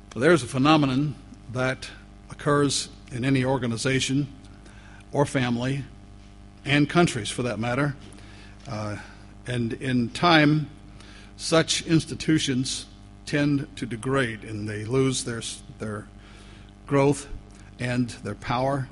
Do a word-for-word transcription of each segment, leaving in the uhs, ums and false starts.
There's a phenomenon that occurs in any organization or family, and countries for that matter. Uh, and in time, such institutions tend to degrade, and they lose their their growth and their power.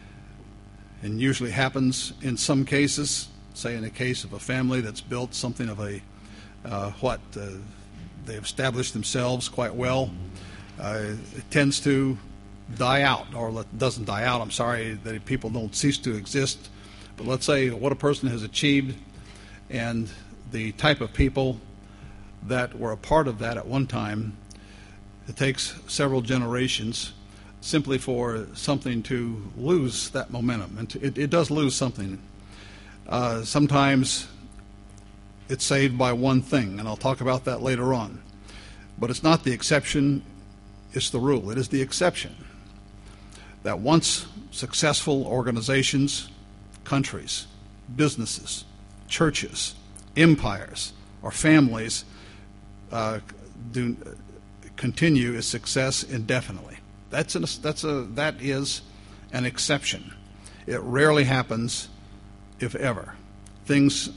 And usually happens in some cases, say in the case of a family that's built something of a uh, what uh, they've established themselves quite well. Uh, it tends to die out, or it doesn't die out. I'm sorry that people don't cease to exist. But let's say what a person has achieved and the type of people that were a part of that at one time, it takes several generations simply for something to lose that momentum. And to, it, it does lose something. Uh, sometimes it's saved by one thing, and I'll talk about that later on. But it's not the exception, it's the rule. It is the exception that once successful organizations, countries, businesses, churches, empires, or families uh, do continue its success indefinitely. That's an, that's a that is an exception. It rarely happens, if ever. Things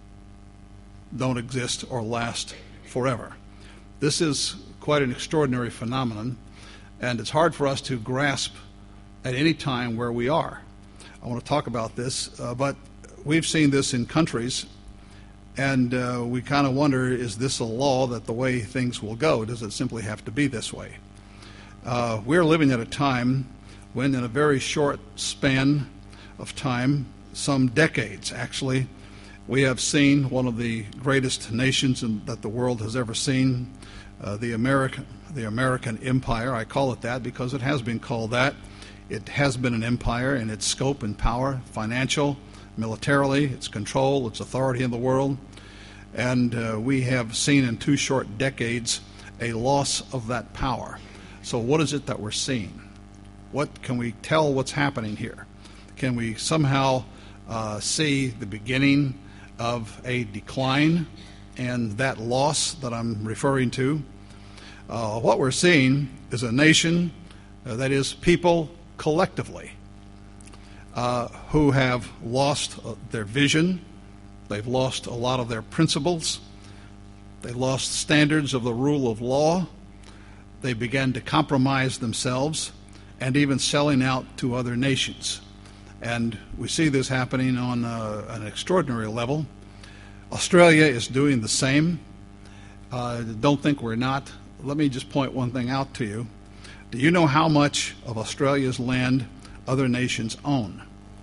don't exist or last forever. This is quite an extraordinary phenomenon, and it's hard for us to grasp at any time where we are. I want to talk about this, uh, but we've seen this in countries, and uh, we kind of wonder, is this a law that the way things will go? Does it simply have to be this way? Uh, we're living at a time when, in a very short span of time, some decades actually, we have seen one of the greatest nations in, that the world has ever seen, uh, the American, the American Empire. I call it that because it has been called that. It has been an empire in its scope and power, financial, militarily, its control, its authority in the world. And uh, we have seen in two short decades a loss of that power. So what is it that we're seeing? What can we tell what's happening here? Can we somehow uh, see the beginning of a decline and that loss that I'm referring to? Uh, what we're seeing is a nation, uh, that is people collectively, uh, who have lost uh, their vision. They've lost a lot of their principles. They lost standards of the rule of law. They began to compromise themselves and even selling out to other nations. And we see this happening on uh, an extraordinary level. Australia is doing the same. Uh, don't think we're not. Let me just point one thing out to you. Do you know how much of Australia's land other nations own?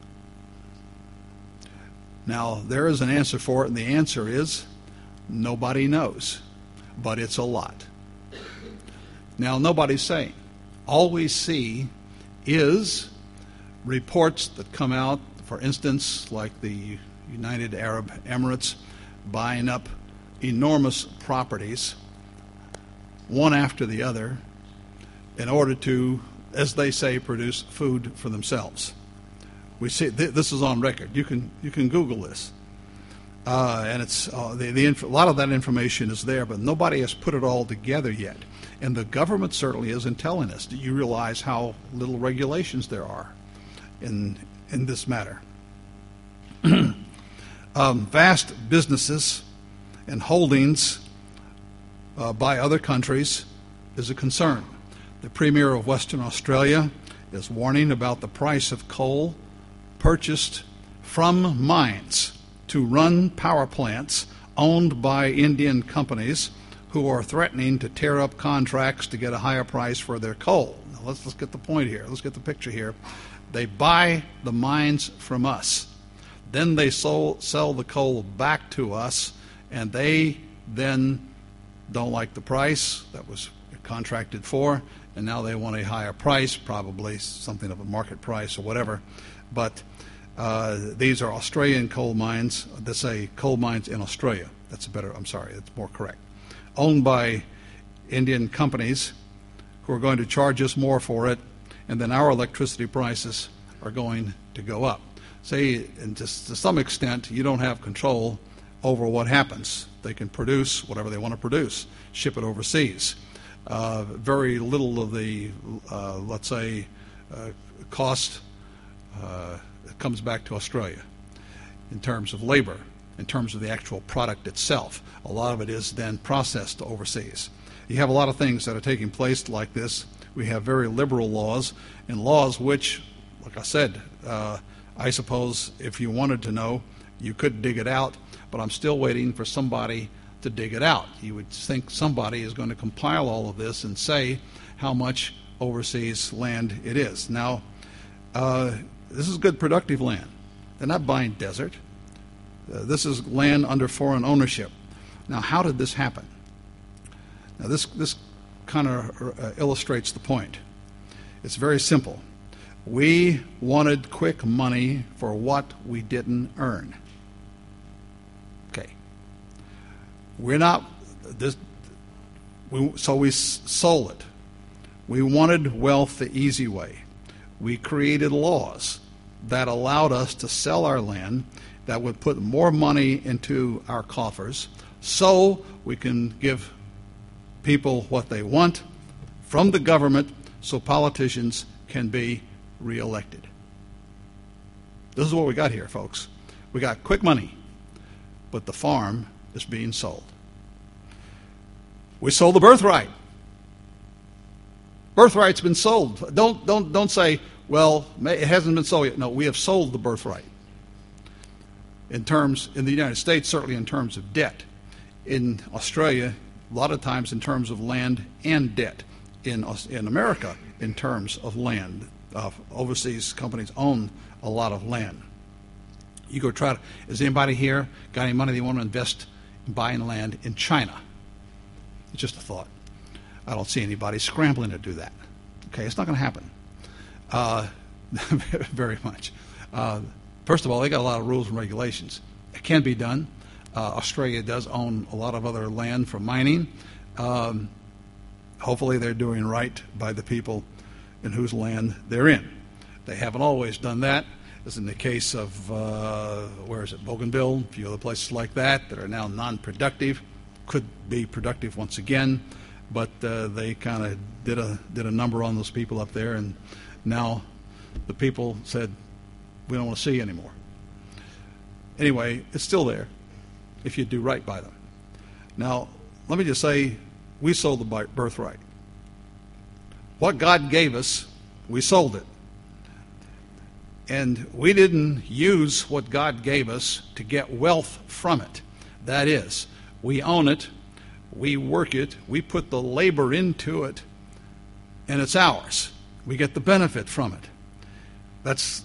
Now, there is an answer for it, and the answer is nobody knows, but it's a lot. Now, nobody's saying. All we see is reports that come out, for instance, like the United Arab Emirates buying up enormous properties, one after the other, in order to, as they say, produce food for themselves. We see th- this is on record. You can you can Google this, uh, and it's uh, the, the inf- a lot of that information is there, but nobody has put it all together yet. And the government certainly isn't telling us. Do you realize how little regulations there are in in this matter? um, vast businesses and holdings uh, by other countries is a concern. The Premier of Western Australia is warning about the price of coal purchased from mines to run power plants owned by Indian companies who are threatening to tear up contracts to get a higher price for their coal. Now let's, let's get the point here. Let's get the picture here. They buy the mines from us. Then they sold, sell the coal back to us, and they then don't like the price that was contracted for, and now they want a higher price, probably something of a market price or whatever. But uh, these are Australian coal mines. They say coal mines in Australia. That's a better, I'm sorry, that's more correct. Owned by Indian companies who are going to charge us more for it, and then our electricity prices are going to go up. Say, and just to some extent, you don't have control over what happens. They can produce whatever they want to produce, ship it overseas. Uh, very little of the, uh, let's say, uh, cost uh, comes back to Australia in terms of labor, in terms of the actual product itself. A lot of it is then processed overseas. You have a lot of things that are taking place like this. We have very liberal laws, and laws which, like I said, uh, I suppose if you wanted to know, you could dig it out, but I'm still waiting for somebody to dig it out. You would think somebody is going to compile all of this and say how much overseas land it is. Now, uh, this is good productive land. They're not buying desert. Uh, this is land under foreign ownership. Now, how did this happen? Now, this, this kind of uh, illustrates the point. It's very simple. We wanted quick money for what we didn't earn. Okay. We're not, this, we, so we s- sold it. We wanted wealth the easy way. We created laws that allowed us to sell our land that would put more money into our coffers so we can give people what they want from the government so politicians can be reelected. This is what we got here, folks. We got quick money, but the farm is being sold. We sold the birthright. Birthright's been sold. Don't don't don't say, well, it hasn't been sold yet. No, we have sold the birthright. In terms, in the United States, certainly in terms of debt. In Australia, a lot of times in terms of land and debt. In in America, in terms of land. Uh, overseas companies own a lot of land. You go try to, is anybody here got any money they want to invest in buying land in China? It's just a thought. I don't see anybody scrambling to do that. Okay, it's not going to happen. Uh, very much. Uh, first of all, they got a lot of rules and regulations. It can be done. Uh, Australia does own a lot of other land for mining. Um, hopefully they're doing right by the people in whose land they're in. They haven't always done that, as in the case of, uh, where is it, Bougainville, a few other places like that that are now non-productive, could be productive once again, but uh, they kind of did a did a number on those people up there, and now the people said, we don't want to see you anymore. Anyway, it's still there if you do right by them. Now, let me just say, we sold the birthright. What God gave us, we sold it. And we didn't use what God gave us to get wealth from it. That is, we own it, we work it, we put the labor into it, and it's ours. We get the benefit from it. That's,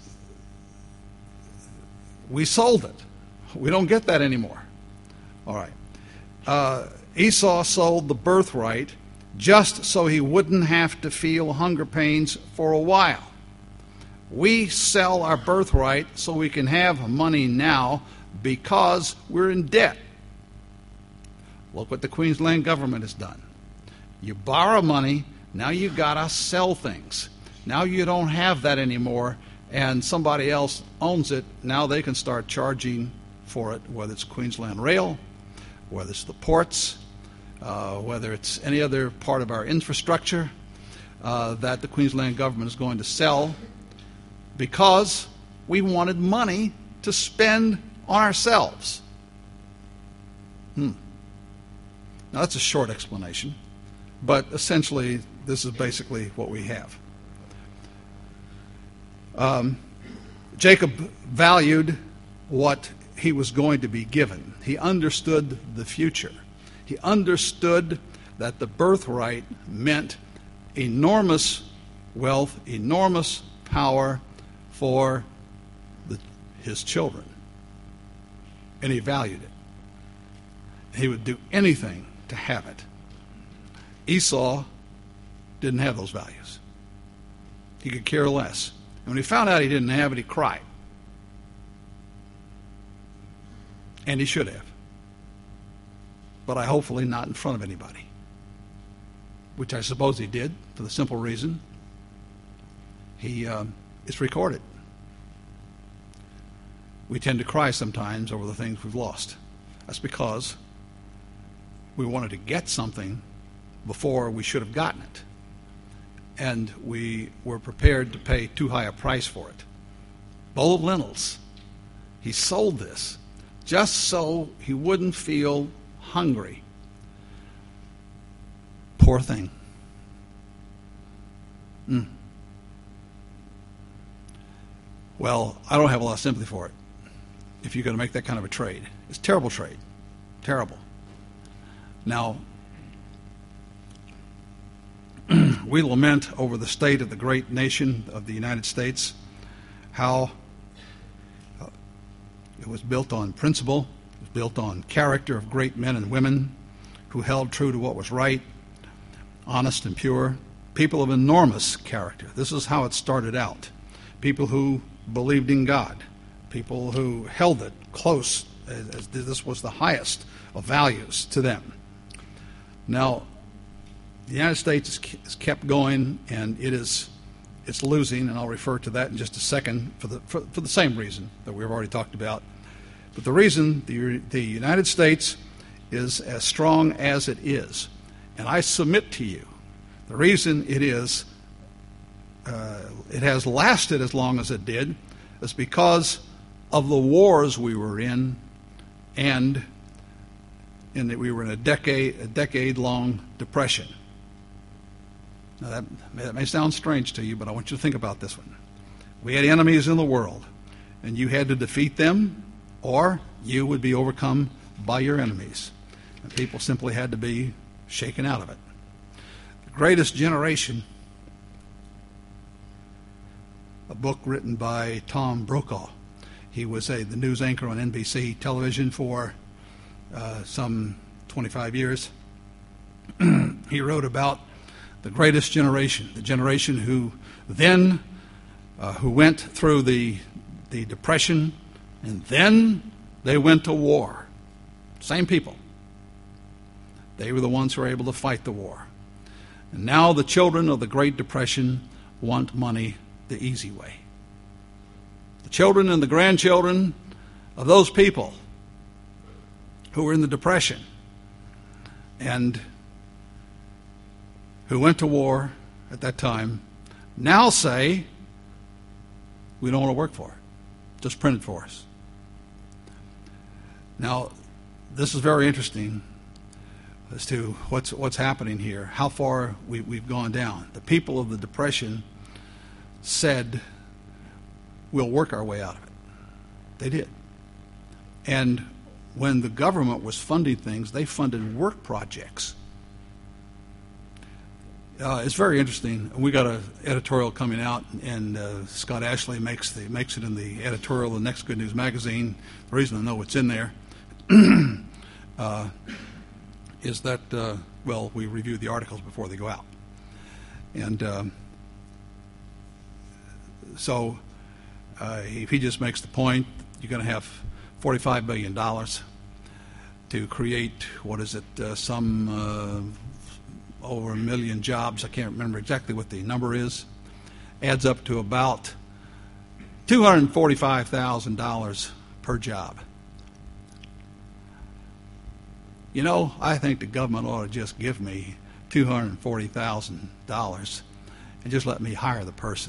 we sold it. We don't get that anymore. All right. Uh, Esau sold the birthright just so he wouldn't have to feel hunger pains for a while. We sell our birthright so we can have money now because we're in debt. Look what the Queensland government has done. You borrow money, now you gotta sell things. Now you don't have that anymore, and somebody else owns it. Now they can start charging for it, whether it's Queensland Rail, whether it's the ports, uh, whether it's any other part of our infrastructure uh, that the Queensland government is going to sell, because we wanted money to spend on ourselves. Hmm. Now that's a short explanation, but essentially this is basically what we have. Um, Jacob valued what he was going to be given. He understood the future. He understood that the birthright meant enormous wealth, enormous power for the, his children. And he valued it. He would do anything to have it. Esau didn't have those values. He could care less. And when he found out he didn't have it, he cried. And he should have. But I hopefully not in front of anybody. Which I suppose he did, for the simple reason he um, it's recorded. We tend to cry sometimes over the things we've lost. That's because we wanted to get something before we should have gotten it. And we were prepared to pay too high a price for it. Bowl of lentils. He sold this just so he wouldn't feel hungry. Poor thing. Mm. Well, I don't have a lot of sympathy for it if you're going to make that kind of a trade. It's a terrible trade. Terrible. Now, we lament over the state of the great nation of the United States, how uh, it was built on principle, it was built on character of great men and women who held true to what was right, honest and pure, people of enormous character. This is how it started out. People who believed in God, people who held it close, as, as this was the highest of values to them. Now, the United States has kept going, and it is it's losing, and I'll refer to that in just a second for the for, for the same reason that we've already talked about. But the reason the the United States is as strong as it is, and I submit to you, the reason it is uh, it has lasted as long as it did is because of the wars we were in, and in that we were in a decade a decade long depression. Now that, that may sound strange to you, but I want you to think about this one. We had enemies in the world, and you had to defeat them, or you would be overcome by your enemies. And people simply had to be shaken out of it. The Greatest Generation, a book written by Tom Brokaw. He was a, the news anchor on N B C television for uh, some twenty-five years. He wrote about the greatest generation, the generation who then, uh, who went through the, the Depression, and then they went to war. Same people. They were the ones who were able to fight the war. And now the children of the Great Depression want money the easy way. The children and the grandchildren of those people who were in the Depression and who went to war at that time now say, we don't want to work for it. Just print it for us. Now, this is very interesting as to what's what's happening here, how far we, we've gone down. The people of the Depression said, we'll work our way out of it. They did. And when the government was funding things, they funded work projects. Uh, it's very interesting. We got an editorial coming out, and uh, Scott Ashley makes the makes it in the editorial of the Next Good News magazine. The reason I know it's in there uh, is that uh, well, we review the articles before they go out, and um, so uh, if he just makes the point, you're going to have forty-five billion dollars to create what is it? Uh, some. Uh, over a million jobs. I can't remember exactly what the number is. Adds up to about two hundred forty-five thousand dollars per job. You know, I think the government ought to just give me two hundred forty thousand dollars and just let me hire the person.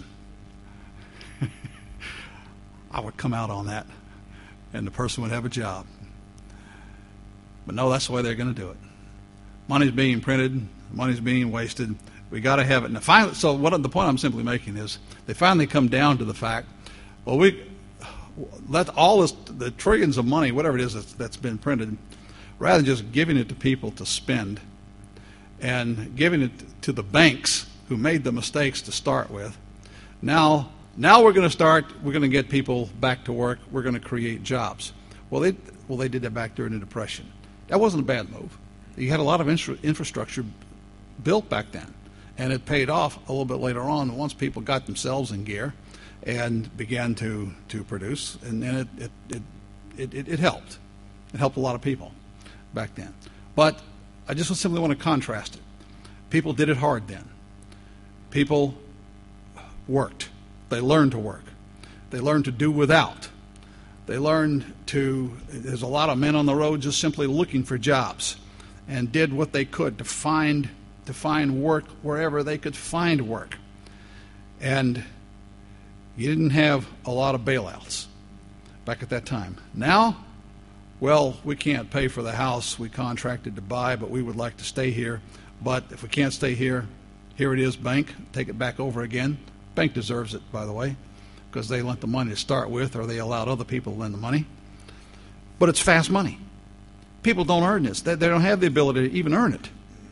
I would come out on that, and the person would have a job. But no, that's the way they're going to do it. Money's being printed. Money's being wasted. We got to have it. Now, finally, so what the point I'm simply making is they finally come down to the fact, well, we let all this, the trillions of money, whatever it is that's, that's been printed, rather than just giving it to people to spend and giving it to the banks who made the mistakes to start with, now, now we're going to start, we're going to get people back to work, we're going to create jobs. Well, they, well, they did that back during the Depression. That wasn't a bad move. You had a lot of infra- infrastructure built back then, and it paid off a little bit later on once people got themselves in gear and began to, to produce, and then it it, it, it, it it helped. It helped a lot of people back then. But I just simply want to contrast it. People did it hard then. People worked. They learned to work. They learned to do without. They learned to, there's a lot of men on the road just simply looking for jobs, and did what they could to find to find work wherever they could find work. And you didn't have a lot of bailouts back at that time. Now, well, we can't pay for the house we contracted to buy, but we would like to stay here. But if we can't stay here, here it is, bank, take it back over again. Bank deserves it, by the way, because they lent the money to start with, or they allowed other people to lend the money. But it's fast money. People don't earn this. They, they don't have the ability to even earn it.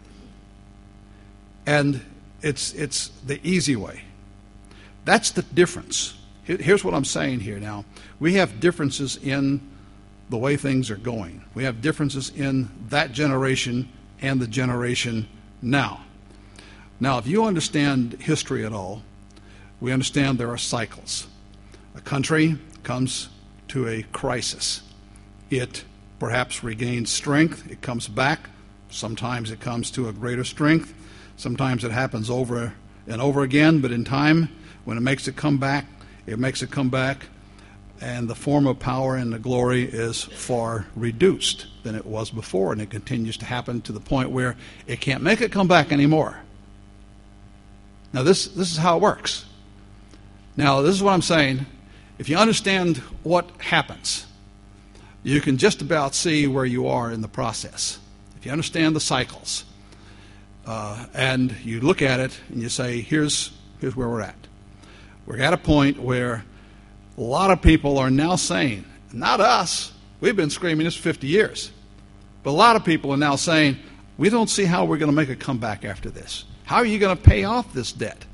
And it's it's the easy way. That's the difference. Here's what I'm saying here now. We have differences in the way things are going. We have differences in that generation and the generation now. Now, if you understand history at all, we understand there are cycles. A country comes to a crisis. It perhaps regains strength. It comes back. Sometimes it comes to a greater strength. Sometimes it happens over and over again, but in time, when it makes it come back, it makes it come back, and the form of power and the glory is far reduced than it was before, and it continues to happen to the point where it can't make it come back anymore. Now, this, this is how it works. Now, this is what I'm saying. If you understand what happens, you can just about see where you are in the process. If you understand the cycles, uh, and you look at it and you say, here's, here's where we're at. We're at a point where a lot of people are now saying, not us, we've been screaming this for fifty years, but a lot of people are now saying, we don't see how we're going to make a comeback after this. How are you going to pay off this debt?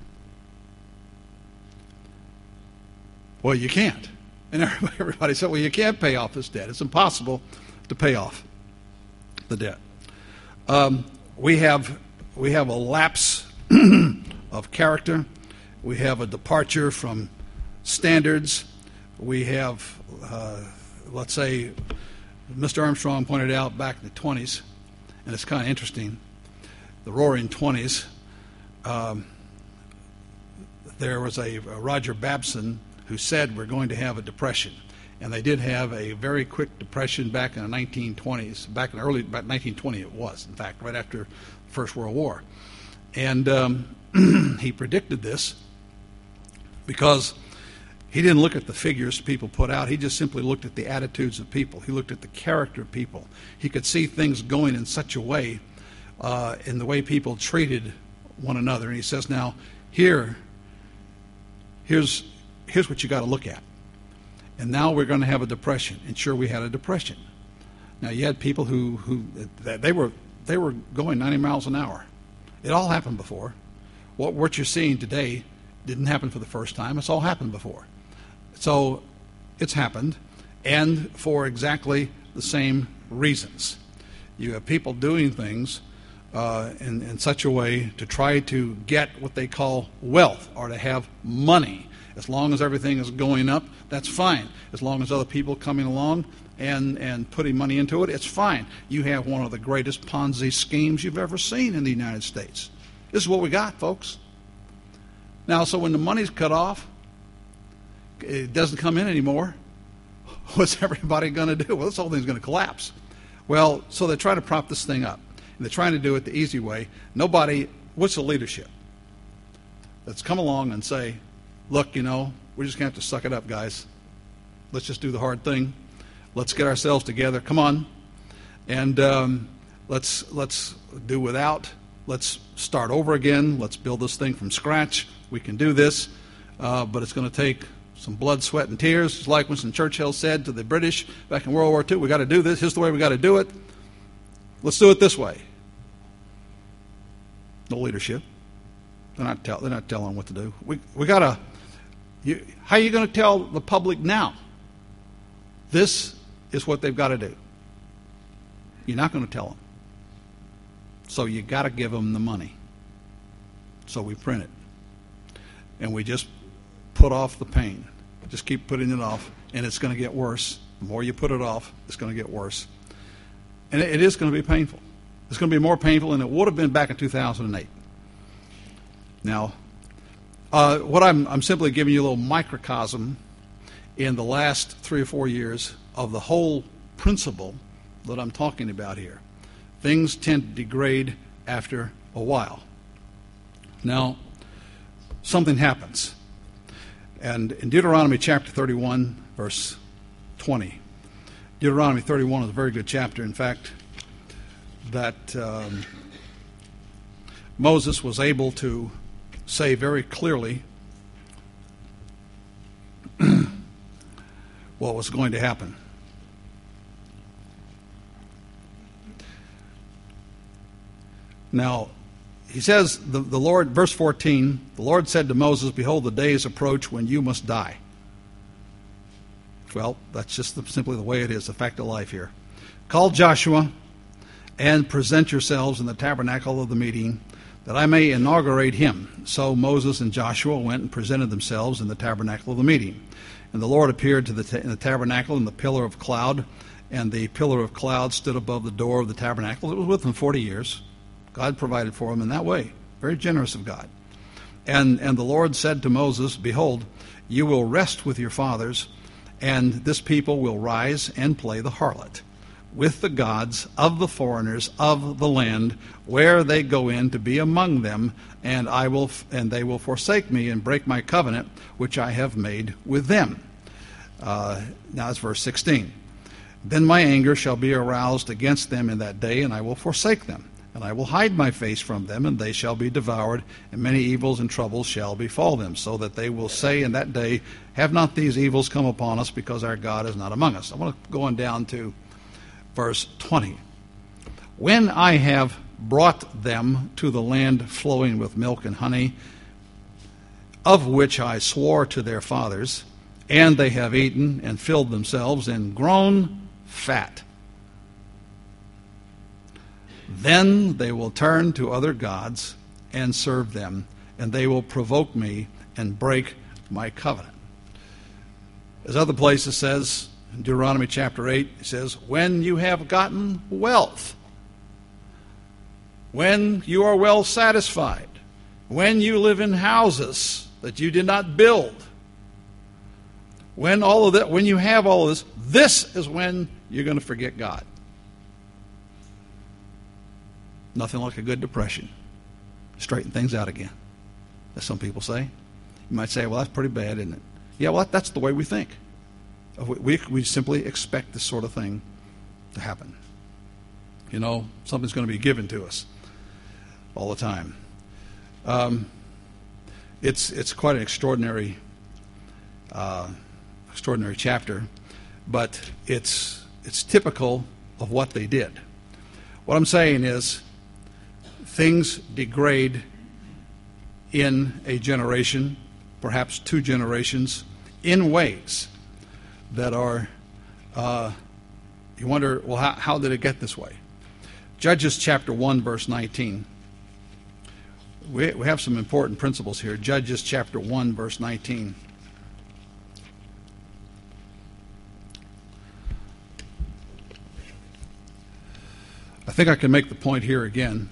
Well, you can't. And everybody, everybody said, well, you can't pay off this debt. It's impossible to pay off the debt. Um, we have we have a lapse of character. We have a departure from standards. We have, uh, let's say, Mister Armstrong pointed out back in the twenties, and it's kind of interesting, the roaring twenties, um, there was a, a Roger Babson who said we're going to have a depression. And they did have a very quick depression back in the nineteen twenties. Back in the early, about nineteen twenty it was, in fact, right after the First World War. And um, he predicted this because he didn't look at the figures people put out. He just simply looked at the attitudes of people. He looked at the character of people. He could see things going in such a way, uh, in the way people treated one another. And he says, now, here, here's, here's what you got to look at. And now we're going to have a depression. And sure, we had a depression. Now, you had people who, who they were they were going ninety miles an hour. It all happened before. What, what you're seeing today didn't happen for the first time. It's all happened before. So it's happened, and for exactly the same reasons. You have people doing things uh, in, in such a way to try to get what they call wealth, or to have money. As long as everything is going up, that's fine. As long as other people coming along and, and putting money into it, it's fine. You have one of the greatest Ponzi schemes you've ever seen in the United States. This is what we got, folks. Now, so when the money's cut off, it doesn't come in anymore, what's everybody going to do? Well, this whole thing's going to collapse. Well, so they try to prop this thing up. And they're trying to do it the easy way. Nobody, what's the leadership that's come along and say, look, you know, we're just going to have to suck it up, guys. Let's just do the hard thing. Let's get ourselves together. Come on. And um, let's let's do without. Let's start over again. Let's build this thing from scratch. We can do this, uh, but it's going to take some blood, sweat, and tears. It's like Winston Churchill said to the British back in World War Two, we got to do this. Here's the way we got to do it. Let's do it this way. No leadership. They're not, tell, they're not telling what to do. We we got to... You, how are you going to tell the public now? This is what they've got to do. You're not going to tell them. So you got to give them the money. So we print it. And we just put off the pain. Just keep putting it off. And it's going to get worse. The more you put it off, it's going to get worse. And it, it is going to be painful. It's going to be more painful than it would have been back in two thousand eight. Now, Uh, what I'm, I'm simply giving you a little microcosm in the last three or four years of the whole principle that I'm talking about here. Things tend to degrade after a while. Now, something happens. And in Deuteronomy chapter thirty-one, verse twenty, Deuteronomy thirty-one is a very good chapter. In fact, that um, Moses was able to say very clearly what was going to happen. Now, he says, the, the Lord, verse fourteen, the Lord said to Moses, behold, the days approach when you must die. Well, that's just the, simply the way it is, the fact of life here. Call Joshua and present yourselves in the tabernacle of the meeting, that I may inaugurate him. So Moses and Joshua went and presented themselves in the tabernacle of the meeting. And the Lord appeared to the ta- in the tabernacle in the pillar of cloud, and the pillar of cloud stood above the door of the tabernacle. It was with them forty years. God provided for him in that way. Very generous of God. And and the Lord said to Moses, behold, you will rest with your fathers, and this people will rise and play the harlot with the gods of the foreigners of the land where they go in to be among them, and I will and they will forsake me and break my covenant which I have made with them. Uh, now it's verse sixteen. Then my anger shall be aroused against them in that day, and I will forsake them. And I will hide my face from them, and they shall be devoured, and many evils and troubles shall befall them, so that they will say in that day, have not these evils come upon us, because our God is not among us. I want to go on down to verse twenty. When I have brought them to the land flowing with milk and honey, of which I swore to their fathers, and they have eaten and filled themselves and grown fat, then they will turn to other gods and serve them, and they will provoke me and break my covenant. As other places says, in Deuteronomy chapter eight, it says, when you have gotten wealth, when you are well satisfied, when you live in houses that you did not build, when all of that, when you have all of this, this is when you're going to forget God. Nothing like a good depression. Straighten things out again, as some people say. You might say, well, that's pretty bad, isn't it? Yeah, well, that's the way we think. We, we simply expect this sort of thing to happen. You know, something's going to be given to us all the time. Um, it's it's quite an extraordinary, uh, extraordinary chapter, but it's it's typical of what they did. What I'm saying is, things degrade in a generation, perhaps two generations, in ways that are, uh, you wonder, well, how, how did it get this way? Judges chapter one, verse nineteen. We, we have some important principles here. Judges chapter one, verse nineteen. I think I can make the point here again.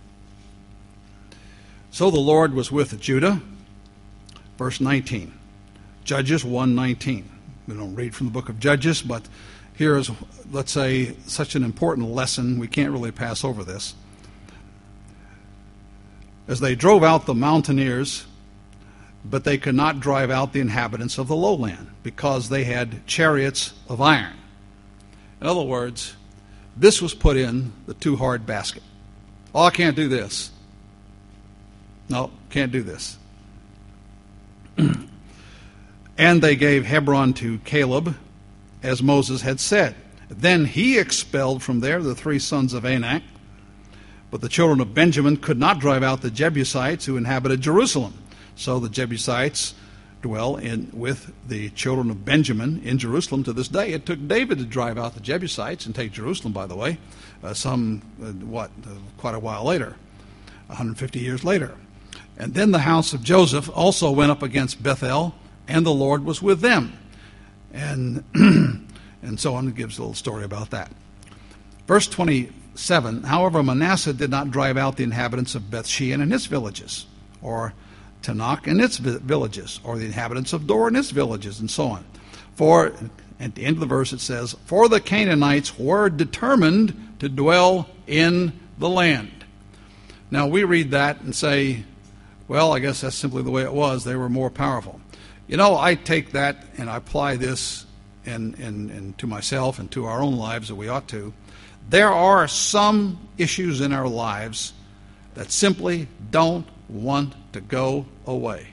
So the Lord was with Judah, verse nineteen. Judges one nineteen. We don't read from the book of Judges, but here is, let's say, such an important lesson. We can't really pass over this. As they drove out the mountaineers, but they could not drive out the inhabitants of the lowland, because they had chariots of iron. In other words, this was put in the too hard basket. Oh, I can't do this. No, can't do this. And they gave Hebron to Caleb, as Moses had said. Then he expelled from there the three sons of Anak. But the children of Benjamin could not drive out the Jebusites who inhabited Jerusalem. So the Jebusites dwell in with the children of Benjamin in Jerusalem to this day. It took David to drive out the Jebusites and take Jerusalem, by the way, uh, some, uh, what, uh, quite a while later, one hundred fifty years later. And then the house of Joseph also went up against Bethel, and the Lord was with them. And and so on. It gives a little story about that. Verse twenty-seven, however, Manasseh did not drive out the inhabitants of Bethshean and its villages, or Tanakh and its villages, or the inhabitants of Dor and its villages, and so on. For, at the end of the verse it says, for the Canaanites were determined to dwell in the land. Now, we read that and say, well, I guess that's simply the way it was. They were more powerful. You know, I take that and I apply this in, in, in to myself and to our own lives that we ought to. There are some issues in our lives that simply don't want to go away.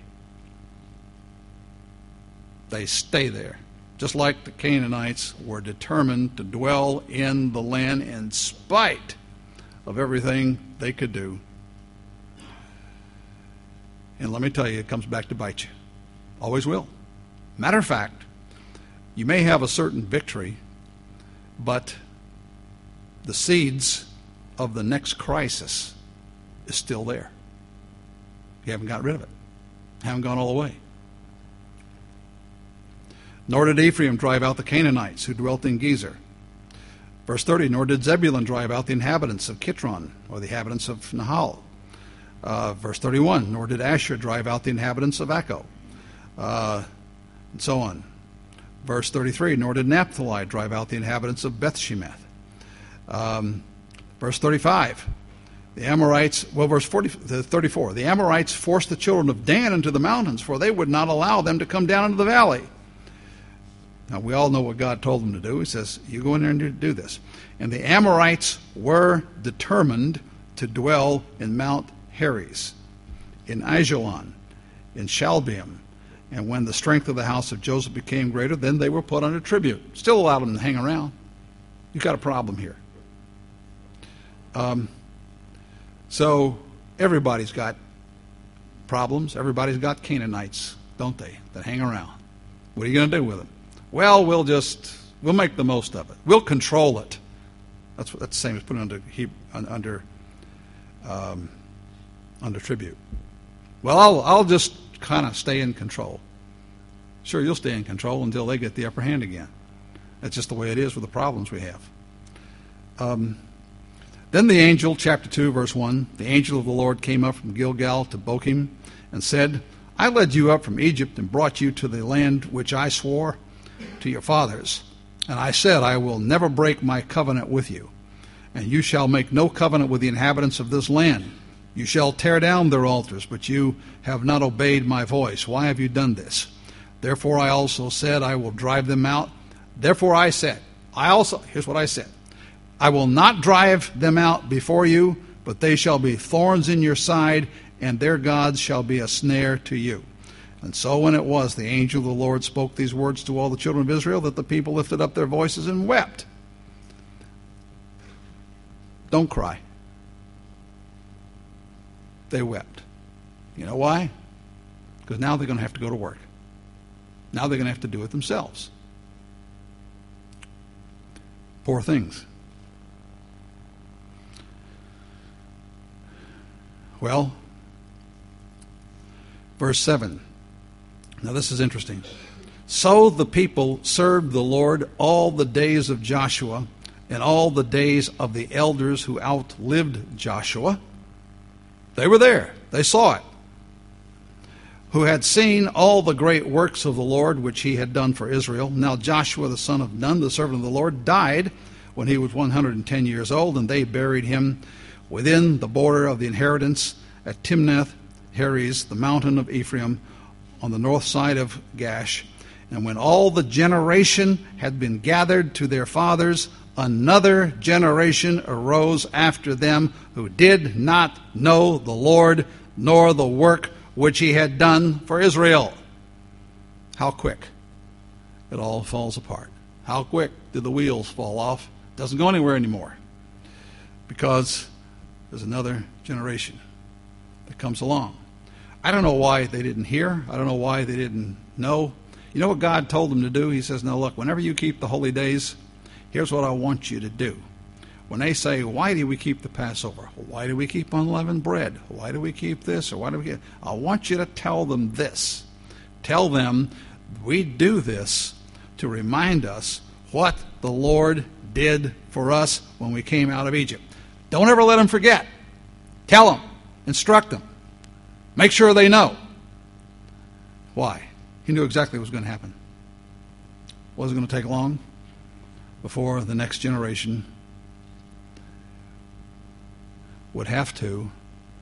They stay there. Just like the Canaanites were determined to dwell in the land in spite of everything they could do. And let me tell you, it comes back to bite you. Always will. Matter of fact, you may have a certain victory, but the seeds of the next crisis is still there. You haven't got rid of it. Haven't gone all the way. Nor did Ephraim drive out the Canaanites who dwelt in Gezer. Verse thirty, nor did Zebulun drive out the inhabitants of Kitron, or the inhabitants of Nahal. Uh, verse thirty-one, nor did Asher drive out the inhabitants of Akko, uh, and so on. Verse thirty-three, nor did Naphtali drive out the inhabitants of Bethshemesh. Um, verse thirty-five, the Amorites, well, verse forty, thirty-four, the Amorites forced the children of Dan into the mountains, for they would not allow them to come down into the valley. Now, we all know what God told them to do. He says, you go in there and do this. And the Amorites were determined to dwell in Mount Heres, in Ajalon, in Shalbim. And when the strength of the house of Joseph became greater, then they were put under tribute. Still allowed them to hang around. You've got a problem here. Um, so everybody's got problems. Everybody's got Canaanites, don't they, that hang around. What are you going to do with them? Well, we'll just, we'll make the most of it. We'll control it. That's that's the same as putting under under um, under tribute. Well, I'll I'll just kind of stay in control. Sure, you'll stay in control until they get the upper hand again. That's just the way it is with the problems we have. Um, then the angel, chapter two, verse one, the angel of the Lord came up from Gilgal to Bochim and said, I led you up from Egypt and brought you to the land which I swore to your fathers. And I said, I will never break my covenant with you. And you shall make no covenant with the inhabitants of this land. You shall tear down their altars, but you have not obeyed my voice. Why have you done this? Therefore I also said, I will drive them out. Therefore I said, I also, here's what I said, I will not drive them out before you, but they shall be thorns in your side, and their gods shall be a snare to you. And so when it was, the angel of the Lord spoke these words to all the children of Israel, that the people lifted up their voices and wept. Don't cry. They wept. You know why? Because now they're going to have to go to work. Now they're going to have to do it themselves. Poor things. Well, verse seven. Now this is interesting. So the people served the Lord all the days of Joshua and all the days of the elders who outlived Joshua. They were there. They saw it. Who had seen all the great works of the Lord which he had done for Israel. Now Joshua the son of Nun, the servant of the Lord, died when he was one hundred ten years old, and they buried him within the border of the inheritance at Timnath Heres, the mountain of Ephraim, on the north side of Gash. And when all the generation had been gathered to their fathers, another generation arose after them who did not know the Lord, nor the work which he had done for Israel. How quick it all falls apart. How quick did the wheels fall off? It doesn't go anywhere anymore. Because there's another generation that comes along. I don't know why they didn't hear. I don't know why they didn't know. You know what God told them to do? He says, now look, whenever you keep the holy days, here's what I want you to do. When they say, why do we keep the Passover? Why do we keep unleavened bread? Why do we keep this? Or why do we keep... I want you to tell them this. Tell them we do this to remind us what the Lord did for us when we came out of Egypt. Don't ever let them forget. Tell them. Instruct them. Make sure they know. Why? He knew exactly what was going to happen. It wasn't going to take long before the next generation would have to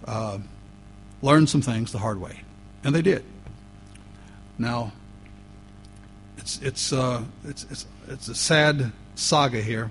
uh, learn some things the hard way. And they did. Now, it's it's uh, it's it's it's a sad saga here.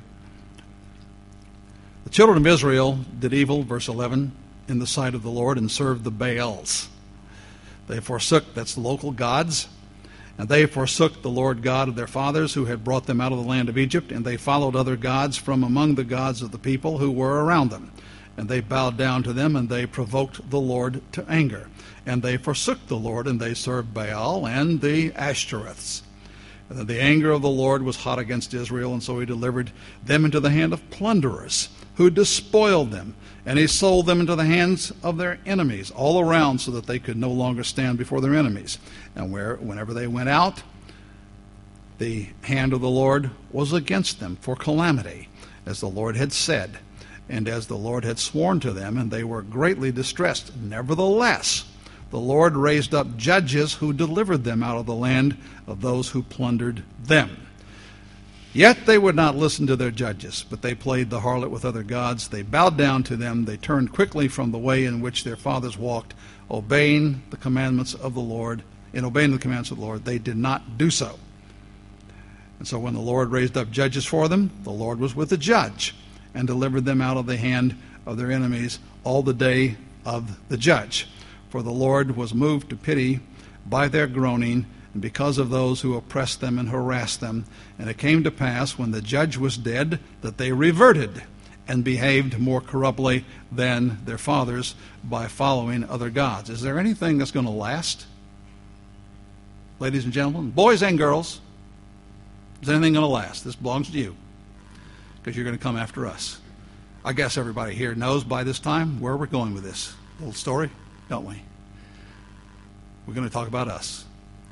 The children of Israel did evil, verse eleven, in the sight of the Lord, and served the Baals. They forsook, that's the local gods, and they forsook the Lord God of their fathers, who had brought them out of the land of Egypt, and they followed other gods from among the gods of the people who were around them. And they bowed down to them, and they provoked the Lord to anger. And they forsook the Lord, and they served Baal and the Ashtoreths. And then the anger of the Lord was hot against Israel, and so he delivered them into the hand of plunderers, who despoiled them. And he sold them into the hands of their enemies all around, so that they could no longer stand before their enemies. And where, whenever they went out, the hand of the Lord was against them for calamity, as the Lord had said, and as the Lord had sworn to them, and they were greatly distressed. Nevertheless, the Lord raised up judges who delivered them out of the land of those who plundered them. Yet they would not listen to their judges, but they played the harlot with other gods. They bowed down to them. They turned quickly from the way in which their fathers walked, obeying the commandments of the Lord. In obeying the commandments of the Lord, they did not do so. And so when the Lord raised up judges for them, the Lord was with the judge, and delivered them out of the hand of their enemies all the day of the judge. For the Lord was moved to pity by their groaning, and because of those who oppressed them and harassed them. And it came to pass, when the judge was dead, that they reverted and behaved more corruptly than their fathers by following other gods. Is there anything that's going to last? Ladies and gentlemen, boys and girls, is anything going to last? This belongs to you, because you're going to come after us. I guess everybody here knows by this time where we're going with this little story, don't we? We're going to talk about us.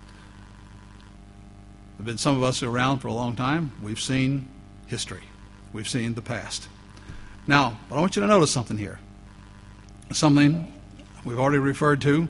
There have been some of us around for a long time. We've seen history. We've seen the past. Now, but I want you to notice something here. Something we've already referred to.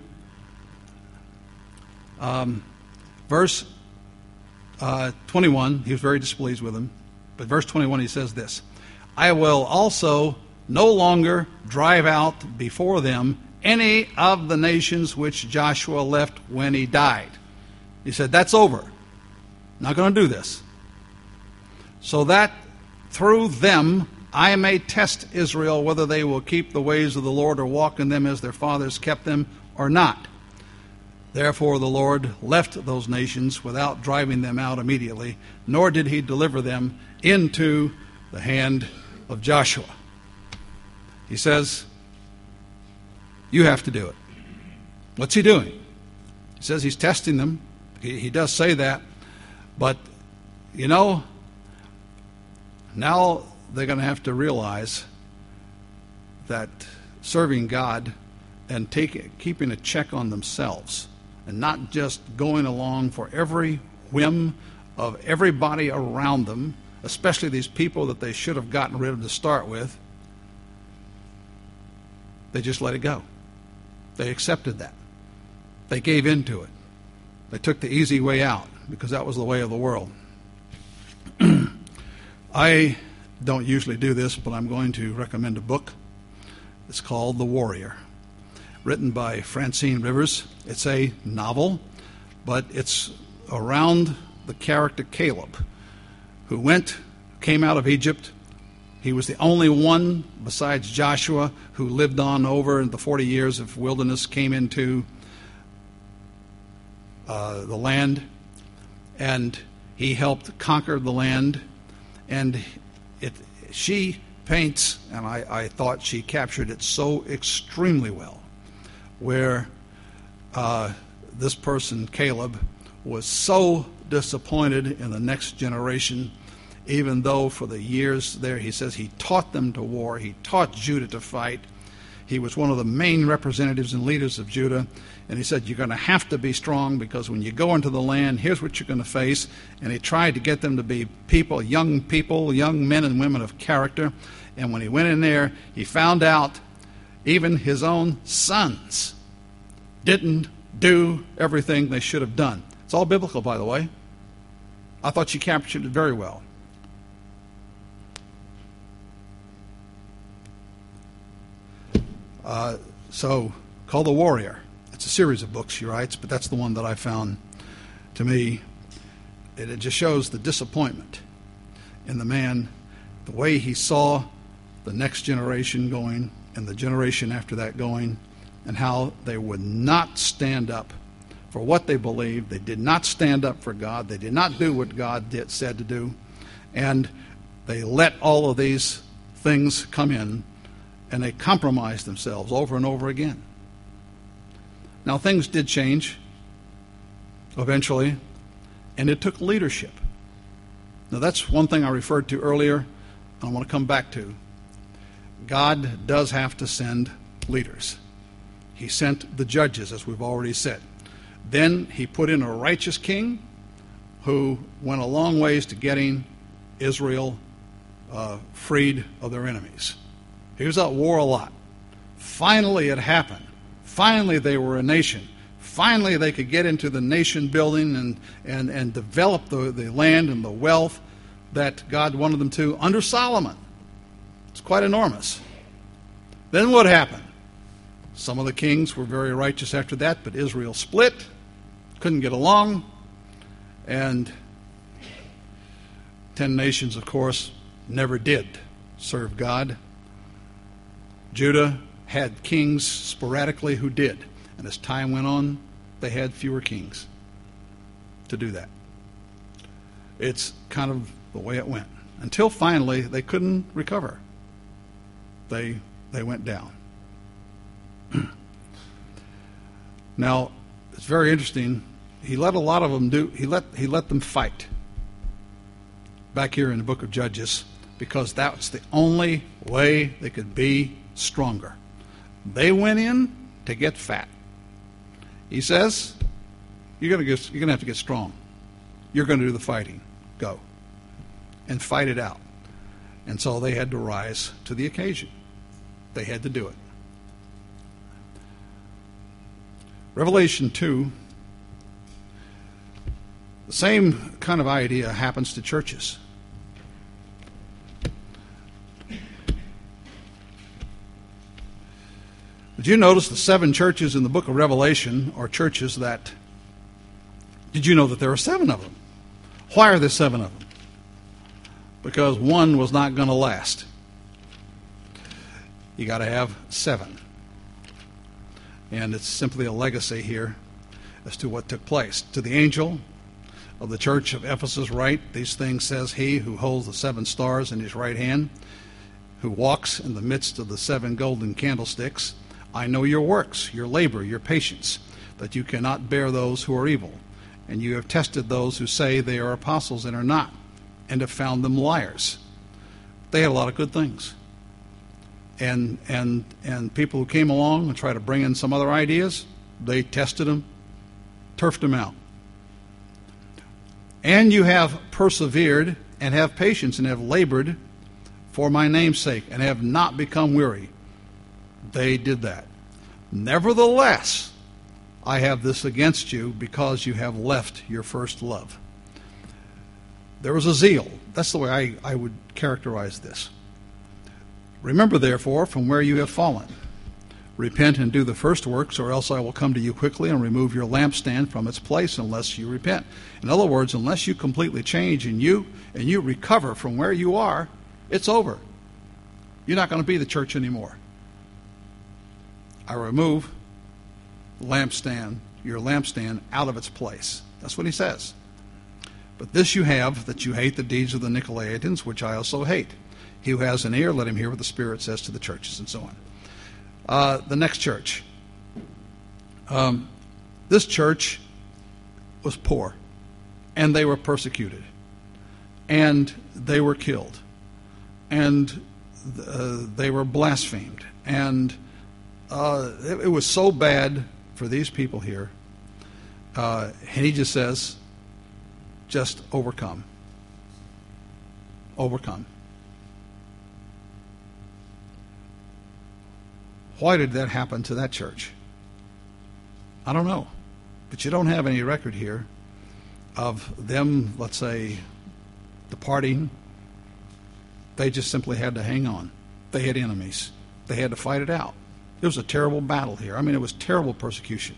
Um, verse uh, twenty-one, he was very displeased with him. But verse twenty-one, he says this: I will also no longer drive out before them any of the nations which Joshua left when he died. He said, that's over. Not going to do this. So that through them I may test Israel, whether they will keep the ways of the Lord or walk in them as their fathers kept them or not. Therefore the Lord left those nations without driving them out immediately, nor did he deliver them into the hand of Joshua. He says, you have to do it. What's he doing? He says he's testing them. He, he does say that. But, you know, now they're going to have to realize that serving God and take, keeping a check on themselves, and not just going along for every whim of everybody around them, especially these people that they should have gotten rid of to start with, they just let it go. They accepted that. They gave in to it. They took the easy way out, because that was the way of the world. I don't usually do this, but I'm going to recommend a book. It's called The Warrior, written by Francine Rivers. It's a novel, but it's around the character Caleb, who went, came out of Egypt. He was the only one besides Joshua who lived on over in the forty years of wilderness, came into uh, the land, and he helped conquer the land. And it, she paints, and I, I thought she captured it so extremely well, where uh, this person, Caleb, was so disappointed in the next generation, even though for the years there, he says he taught them to war, he taught Judah to fight. He was one of the main representatives and leaders of Judah, and he said, you're going to have to be strong, because when you go into the land, here's what you're going to face. And he tried to get them to be people, young people, young men and women of character. And when he went in there, he found out even his own sons didn't do everything they should have done. It's all biblical, by the way. I thought she captured it very well. Uh, So, called The Warrior. It's a series of books he writes, but that's the one that I found, to me, it, it just shows the disappointment in the man, the way he saw the next generation going and the generation after that going, and how they would not stand up for what they believed. They did not stand up for God. They did not do what God did, said to do. And they let all of these things come in, and they compromised themselves over and over again. Now, things did change eventually, and it took leadership. Now, that's one thing I referred to earlier, and I want to come back to. God does have to send leaders. He sent the judges, as we've already said. Then he put in a righteous king who went a long ways to getting Israel uh, freed of their enemies. He was at war a lot. Finally, it happened. Finally, they were a nation. Finally, they could get into the nation building and, and, and develop the, the land and the wealth that God wanted them to under Solomon. It's quite enormous. Then what happened? Some of the kings were very righteous after that, but Israel split, couldn't get along, and ten nations, of course, never did serve God. Judah had kings sporadically who did, and as time went on, they had fewer kings to do that. It's kind of the way it went, until finally they couldn't recover. They they went down. Now, it's very interesting. He let a lot of them do. He let he let them fight. Back here in the book of Judges, because that's the only way they could be stronger. They went in to get fat. He says, "You're going to get, you're going to have to get strong. You're going to do the fighting. Go and fight it out." And so they had to rise to the occasion. They had to do it. Revelation two, the same kind of idea happens to churches. Did you notice the seven churches in the book of Revelation are churches that, did you know that there are seven of them? Why are there seven of them? Because one was not going to last. You got to have seven. And it's simply a legacy here as to what took place. To the angel of the church of Ephesus write, "These things says he who holds the seven stars in his right hand, who walks in the midst of the seven golden candlesticks. I know your works, your labor, your patience, that you cannot bear those who are evil. And you have tested those who say they are apostles and are not, and have found them liars." They had a lot of good things. And and and people who came along and tried to bring in some other ideas, they tested them, turfed them out. "And you have persevered and have patience and have labored for my name's sake and have not become weary." They did that. "Nevertheless, I have this against you, because you have left your first love." There was a zeal. That's the way I, I would characterize this. "Remember, therefore, from where you have fallen. Repent and do the first works, or else I will come to you quickly and remove your lampstand from its place unless you repent." In other words, unless you completely change and you and you recover from where you are, it's over. You're not going to be the church anymore. I remove lampstand, your lampstand out of its place. That's what he says. "But this you have, that you hate the deeds of the Nicolaitans, which I also hate. He who has an ear, let him hear what the Spirit says to the churches," and so on. Uh, the next church. Um, this church was poor, and they were persecuted, and they were killed, and uh, they were blasphemed, and uh, it, it was so bad for these people here. Uh, and he just says, just overcome. Overcome. Why did that happen to that church? I don't know. But you don't have any record here of them, let's say, departing. They just simply had to hang on. They had enemies. They had to fight it out. It was a terrible battle here. I mean, it was terrible persecution.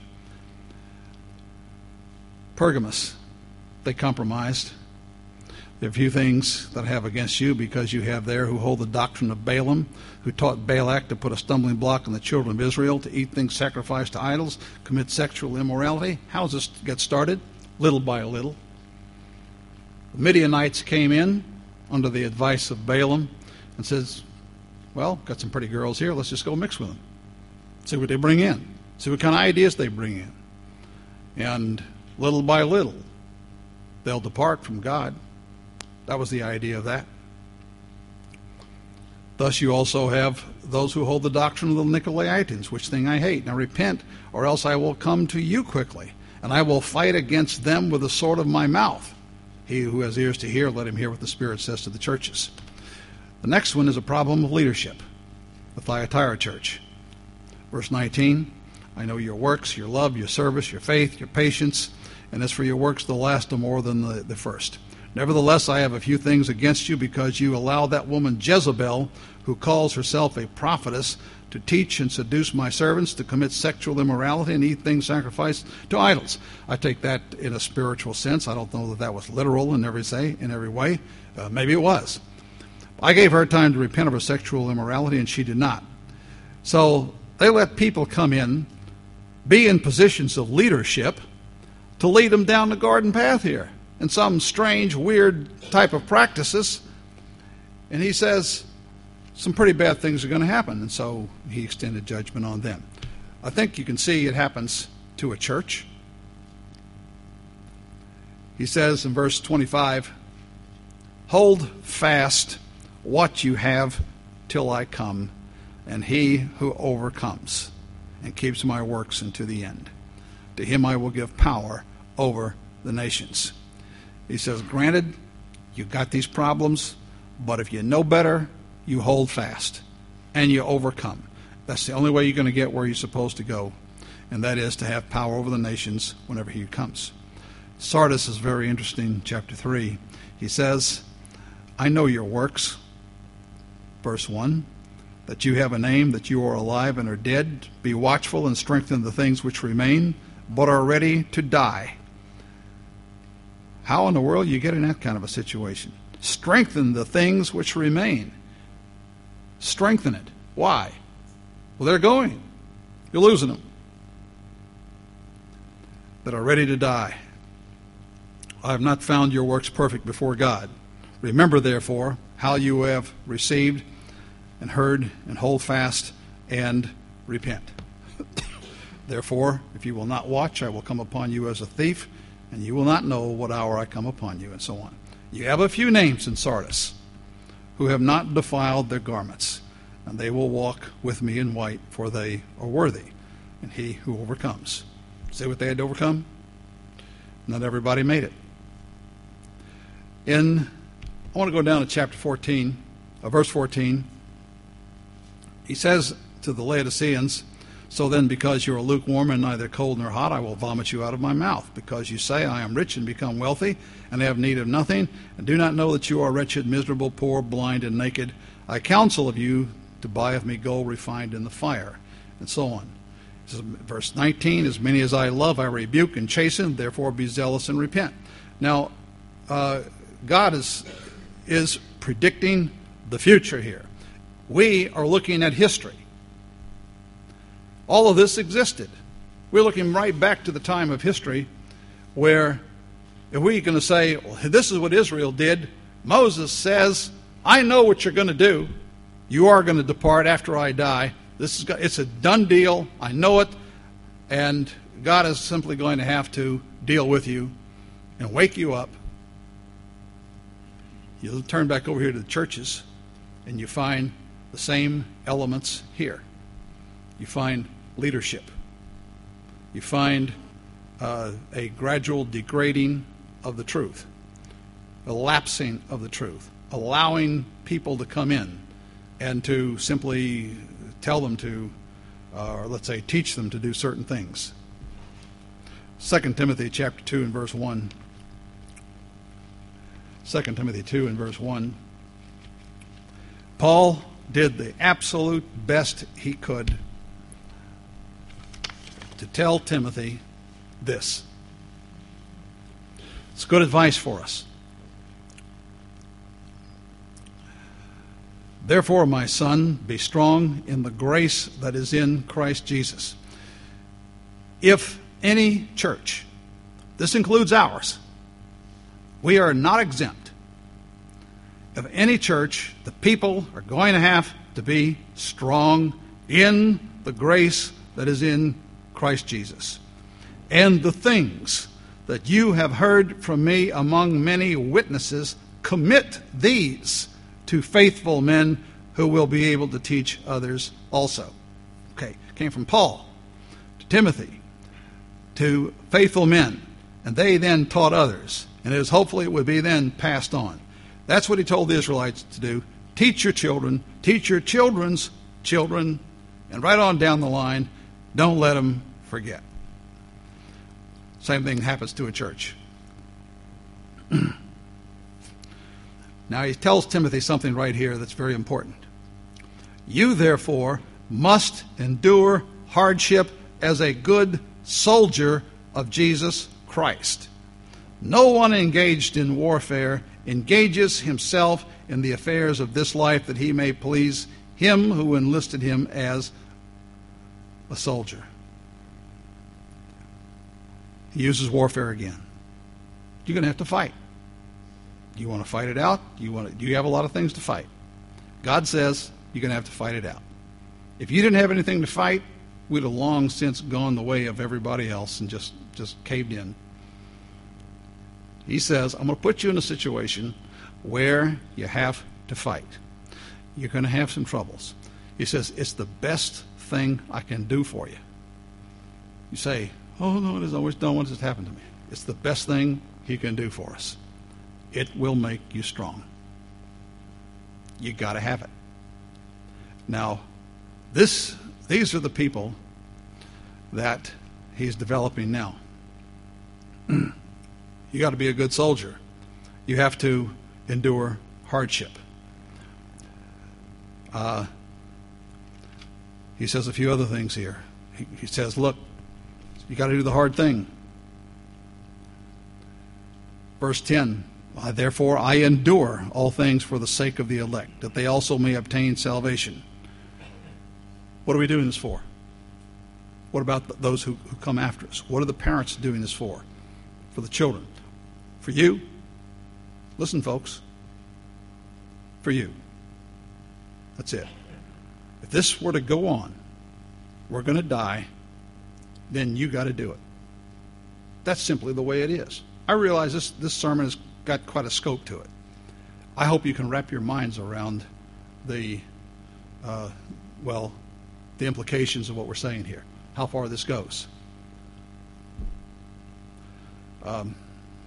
Pergamos, they compromised. There are a few things that I have against you, because you have there who hold the doctrine of Balaam, who taught Balak to put a stumbling block on the children of Israel, to eat things sacrificed to idols, commit sexual immorality. How does this get started? Little by little. The Midianites came in under the advice of Balaam and says, well, got some pretty girls here, let's just go mix with them. See what they bring in. See what kind of ideas they bring in. And little by little, they'll depart from God. That was the idea of that. Thus you also have those who hold the doctrine of the Nicolaitans, which thing I hate. Now repent, or else I will come to you quickly, and I will fight against them with the sword of my mouth. He who has ears to hear, let him hear what the Spirit says to the churches. The next one is a problem of leadership. The Thyatira church. Verse nineteen, I know your works, your love, your service, your faith, your patience, and as for your works, the last are more than the, the first. Nevertheless, I have a few things against you, because you allow that woman Jezebel, who calls herself a prophetess, to teach and seduce my servants to commit sexual immorality and eat things sacrificed to idols. I take that in a spiritual sense. I don't know that that was literal in every say, in every way. Uh, maybe it was. I gave her time to repent of her sexual immorality, and she did not. So they let people come in, be in positions of leadership, to lead them down the garden path here, and some strange, weird type of practices. And he says some pretty bad things are going to happen, and so he extended judgment on them. I think you can see it happens to a church. He says in verse twenty-five, hold fast what you have till I come, and he who overcomes and keeps my works unto the end, to him I will give power over the nations. He says, granted, you got these problems, but if you know better, you hold fast and you overcome. That's the only way you're going to get where you're supposed to go, and that is to have power over the nations whenever he comes. Sardis is very interesting, chapter three. He says, I know your works, verse one, that you have a name, that you are alive and are dead. Be watchful and strengthen the things which remain, but are ready to die. How in the world you get in that kind of a situation? Strengthen the things which remain. Strengthen it. Why? Well, they're going. You're losing them. That are ready to die. I have not found your works perfect before God. Remember, therefore, how you have received and heard, and hold fast and repent. Therefore, if you will not watch, I will come upon you as a thief, and you will not know what hour I come upon you, and so on. You have a few names in Sardis who have not defiled their garments, and they will walk with me in white, for they are worthy, and he who overcomes. See what they had to overcome? Not everybody made it. In, I want to go down to chapter fourteen, uh, verse fourteen. He says to the Laodiceans, so then, because you are lukewarm and neither cold nor hot, I will vomit you out of my mouth. Because you say, I am rich and become wealthy, and have need of nothing, and do not know that you are wretched, miserable, poor, blind, and naked, I counsel of you to buy of me gold refined in the fire, and so on. Says, verse nineteen, as many as I love, I rebuke and chasten, therefore be zealous and repent. Now, uh, God is, is predicting the future here. We are looking at history. All of this existed. We're looking right back to the time of history where, if we're going to say, well, this is what Israel did, Moses says, I know what you're going to do. You are going to depart after I die. This is, it's a done deal. I know it. And God is simply going to have to deal with you and wake you up. You turn back over here to the churches, and you find the same elements here. You find leadership. You find uh, a gradual degrading of the truth, a lapsing of the truth, allowing people to come in and to simply tell them to, uh, or let's say teach them to do certain things. Second Timothy chapter two and verse one. Second Timothy two and verse one. Paul did the absolute best he could to tell Timothy this. It's good advice for us. Therefore, my son, be strong in the grace that is in Christ Jesus. If any church, this includes ours, we are not exempt. If any church, the people are going to have to be strong in the grace that is in Christ Jesus. And the things that you have heard from me among many witnesses, commit these to faithful men who will be able to teach others also. Okay, came from Paul to Timothy to faithful men, and they then taught others, and it is hopefully it would be then passed on. That's what he told the Israelites to do. Teach your children, teach your children's children, and right on down the line, don't let them forget. Same thing happens to a church. Now he tells Timothy something right here that's very important. You therefore must endure hardship as a good soldier of Jesus Christ. No one engaged in warfare engages himself in the affairs of this life that he may please him who enlisted him as a soldier. He uses warfare again. You're going to have to fight. Do you want to fight it out? Do you want to, do you have a lot of things to fight? God says you're going to have to fight it out. If you didn't have anything to fight, we'd have long since gone the way of everybody else and just, just caved in. He says, I'm going to put you in a situation where you have to fight. You're going to have some troubles. He says, it's the best thing I can do for you. You say, oh, no, it is. I always don't want this to happen to me. It's the best thing he can do for us. It will make you strong. You got to have it. Now, this, these are the people that he's developing now. You got to be a good soldier. You have to endure hardship. Uh, he says a few other things here. He, he says, look, you got to do the hard thing. Verse ten, therefore I endure all things for the sake of the elect, that they also may obtain salvation. What are we doing this for? What about those who, who come after us? What are the parents doing this for? For the children. For you. Listen, folks. For you. That's it. If this were to go on, we're going to die, then you got to do it. That's simply the way it is. I realize this, this sermon has got quite a scope to it. I hope you can wrap your minds around the, uh, well, the implications of what we're saying here, how far this goes. Um,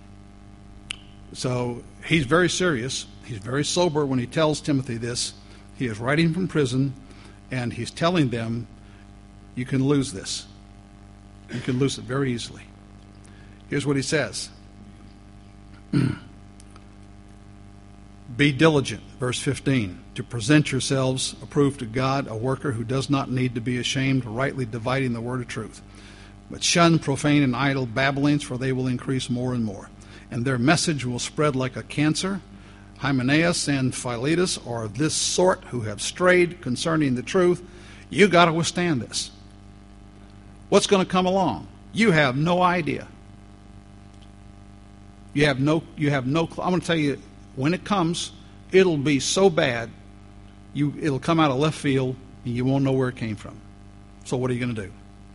so he's very serious. He's very sober when he tells Timothy this. He is writing from prison, and he's telling them, you can lose this. You can lose it very easily. Here's what he says. Be diligent, verse fifteen, to present yourselves approved to God, a worker who does not need to be ashamed, rightly dividing the word of truth. But shun profane and idle babblings, for they will increase more and more. And their message will spread like a cancer. Hymenaeus and Philetus are of this sort who have strayed concerning the truth. You got to withstand this. What's going to come along? You have no idea. You have no, you have no, I'm going to tell you, when it comes, it'll be so bad, you, it'll come out of left field, and you won't know where it came from. So what are you going to do?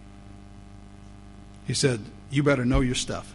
He said, you better know your stuff.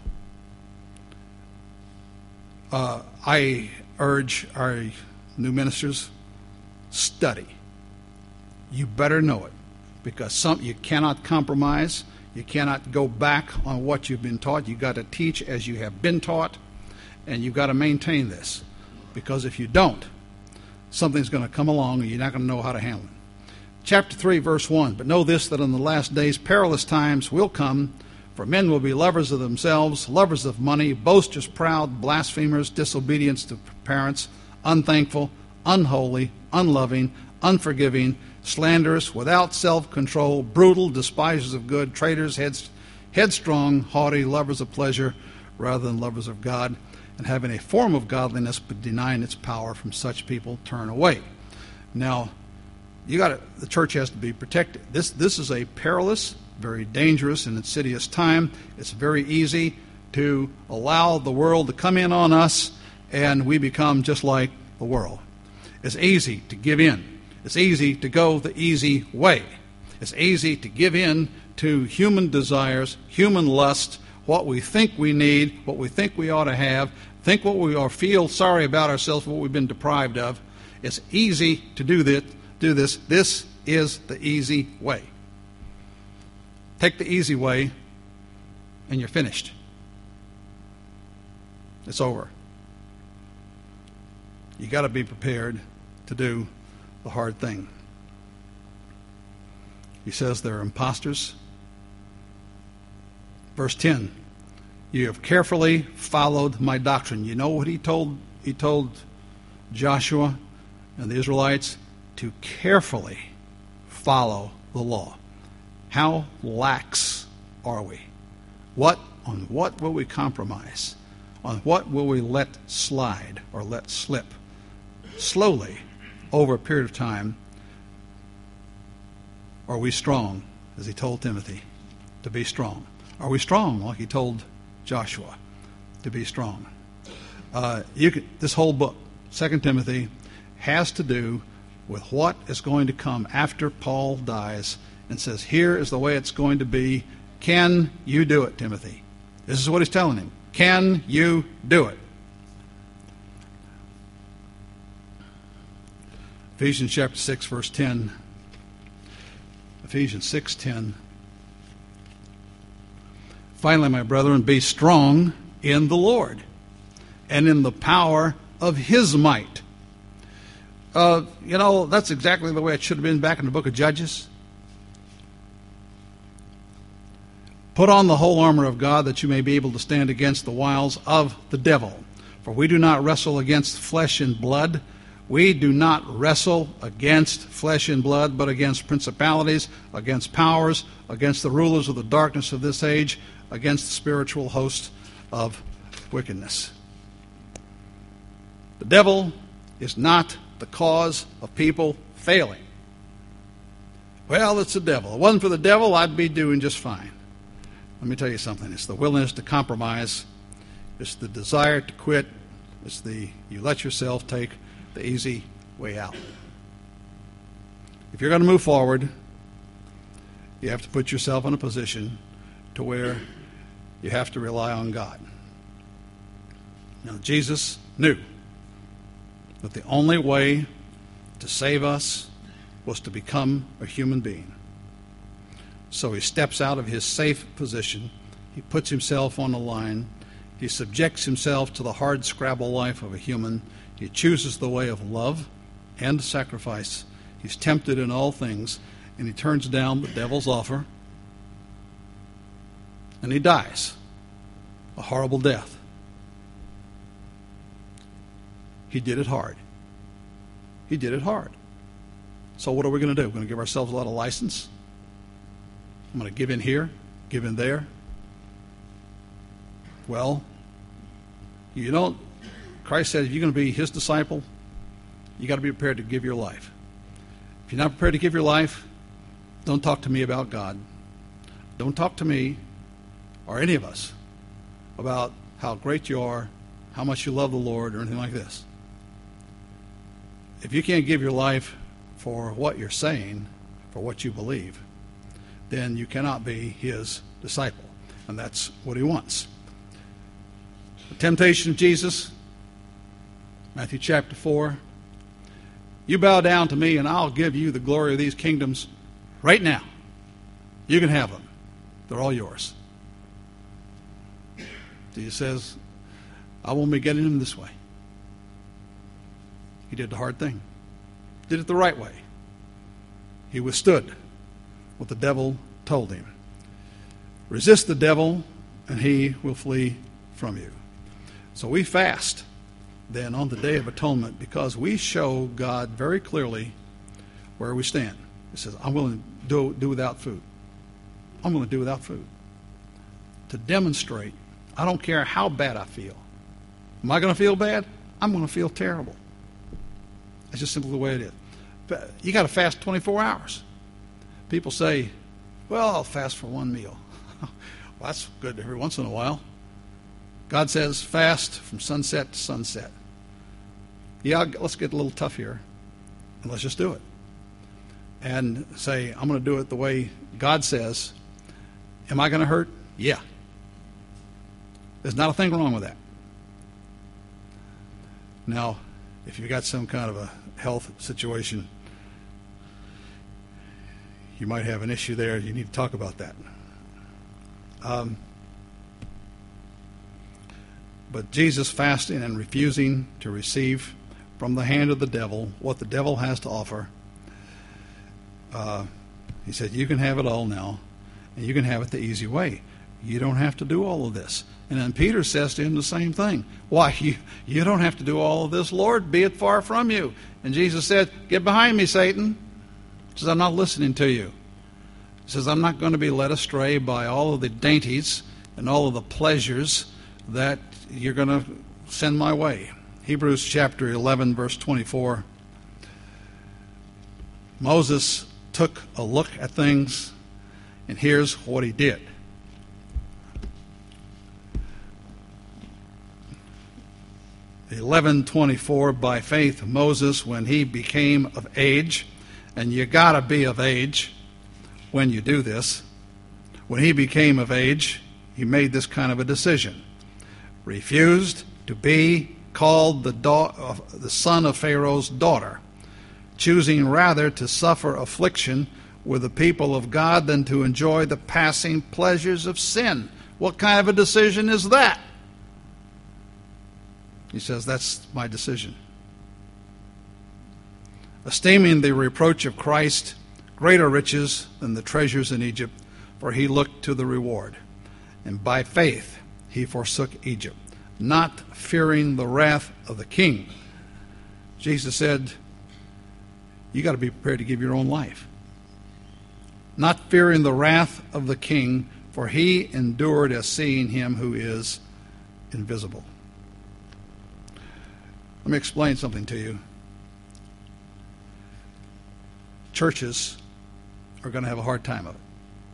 Uh, I urge our new ministers, study. You better know it, because some you cannot compromise. You cannot go back on what you've been taught. You've got to teach as you have been taught, and you've got to maintain this. Because if you don't, something's going to come along and you're not going to know how to handle it. Chapter three, verse one, but know this, that in the last days perilous times will come, for men will be lovers of themselves, lovers of money, boasters, proud, blasphemers, disobedient to parents, unthankful, unholy, unloving, unforgiving, slanderous, without self-control, brutal, despisers of good, traitors, heads, headstrong, haughty, lovers of pleasure rather than lovers of God, and having a form of godliness but denying its power. From such people turn away. Now, you got to, the church has to be protected. This this is a perilous, very dangerous, and insidious time. It's very easy to allow the world to come in on us, and we become just like the world. It's easy to give in. It's easy to go the easy way. It's easy to give in to human desires, human lust, what we think we need, what we think we ought to have, think what we or feel sorry about ourselves, what we've been deprived of. It's easy to do this. Do this. This is the easy way. Take the easy way, and you're finished. It's over. You got to be prepared to do the hard thing. He says they're imposters. Verse ten, you have carefully followed my doctrine. You know what he told he told Joshua and the Israelites? To carefully follow the law. How lax are we? What on what will we compromise? On what will we let slide or let slip? Slowly, over a period of time, are we strong, as he told Timothy, to be strong? Are we strong, like he told Joshua, to be strong? Uh, you can, this whole book, Second Timothy, has to do with what is going to come after Paul dies, and says, here is the way it's going to be. Can you do it, Timothy? This is what he's telling him. Can you do it? Ephesians chapter six, verse ten. Ephesians six ten. Finally, my brethren, be strong in the Lord and in the power of his might. Uh, you know, that's exactly the way it should have been back in the book of Judges. Put on the whole armor of God, that you may be able to stand against the wiles of the devil. For we do not wrestle against flesh and blood. We do not wrestle against flesh and blood, but against principalities, against powers, against the rulers of the darkness of this age, against the spiritual host of wickedness. The devil is not the cause of people failing. Well, it's the devil. If it wasn't for the devil, I'd be doing just fine. Let me tell you something. It's the willingness to compromise. It's the desire to quit. It's the you let yourself take the easy way out. If you're going to move forward, you have to put yourself in a position to where you have to rely on God. Now, Jesus knew that the only way to save us was to become a human being. So he steps out of his safe position. He puts himself on the line. He subjects himself to the hard scrabble life of a human. He chooses the way of love and sacrifice. He's tempted in all things, and he turns down the devil's offer, and he dies a horrible death. He did it hard. He did it hard. So what are we going to do? We're going to give ourselves a lot of license. I'm going to give in here, give in there. Well, you don't, Christ said if you're going to be his disciple, you got to be prepared to give your life. If you're not prepared to give your life, don't talk to me about God. Don't talk to me or any of us about how great you are, how much you love the Lord, or anything like this. If you can't give your life for what you're saying, for what you believe, then you cannot be his disciple. And that's what he wants. The temptation of Jesus, Matthew chapter four. You bow down to me and I'll give you the glory of these kingdoms right now. You can have them. They're all yours. Jesus says, I won't be getting them this way. He did the hard thing. Did it the right way. He withstood what the devil told him. Resist the devil and he will flee from you. So we fast then on the Day of Atonement because we show God very clearly where we stand. He says, I'm willing to do, do without food. I'm willing to do without food. To demonstrate, I don't care how bad I feel. Am I going to feel bad? I'm going to feel terrible. That's just simply the way it is. But you got to fast twenty-four hours. People say, well, I'll fast for one meal. Well, that's good every once in a while. God says fast from sunset to sunset. Yeah, let's get a little tough here, and let's just do it. And say, I'm going to do it the way God says. Am I going to hurt? Yeah. There's not a thing wrong with that. Now, if you've got some kind of a health situation, you might have an issue there. You need to talk about that. Um, but Jesus fasting and refusing to receive from the hand of the devil what the devil has to offer, uh, he said, you can have it all now, and you can have it the easy way. You don't have to do all of this. And then Peter says to him the same thing. Why, you, you don't have to do all of this, Lord. Be it far from you. And Jesus said, get behind me, Satan. He says, I'm not listening to you. He says, I'm not going to be led astray by all of the dainties and all of the pleasures that you're going to send my way. Hebrews chapter eleven, verse twenty-four. Moses took a look at things, and here's what he did. eleven twenty-four, by faith Moses, when he became of age, and you got to be of age when you do this, when he became of age, he made this kind of a decision. Refused to be called the, da- uh, the son of Pharaoh's daughter, choosing rather to suffer affliction with the people of God than to enjoy the passing pleasures of sin. What kind of a decision is that? He says, that's my decision. Esteeming the reproach of Christ greater riches than the treasures in Egypt, for he looked to the reward. And by faith he forsook Egypt, not fearing the wrath of the king. Jesus said, you got to be prepared to give your own life. Not fearing the wrath of the king, for he endured as seeing him who is invisible. Let me explain something to you. Churches are going to have a hard time of it.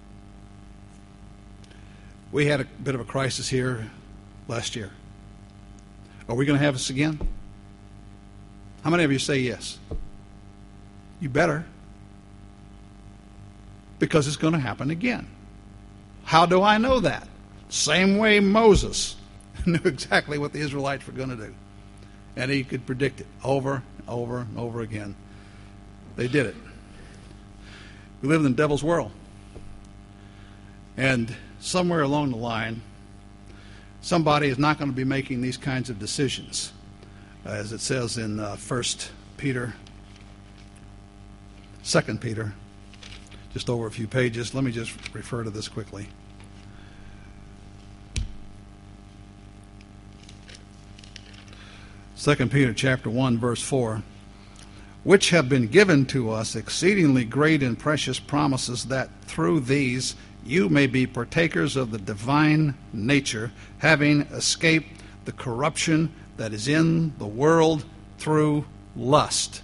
We had a bit of a crisis here last year. Are we going to have this again? How many of you say yes? You better. Because it's going to happen again. How do I know that? Same way Moses knew exactly what the Israelites were going to do. And he could predict it over and over and over again. They did it. We live in the devil's world. And somewhere along the line, somebody is not going to be making these kinds of decisions. As it says in uh, First Peter, Second Peter, just over a few pages. Let me just refer to this quickly. Second Peter chapter one, verse four. Which have been given to us exceedingly great and precious promises, that through these you may be partakers of the divine nature, having escaped the corruption that is in the world through lust.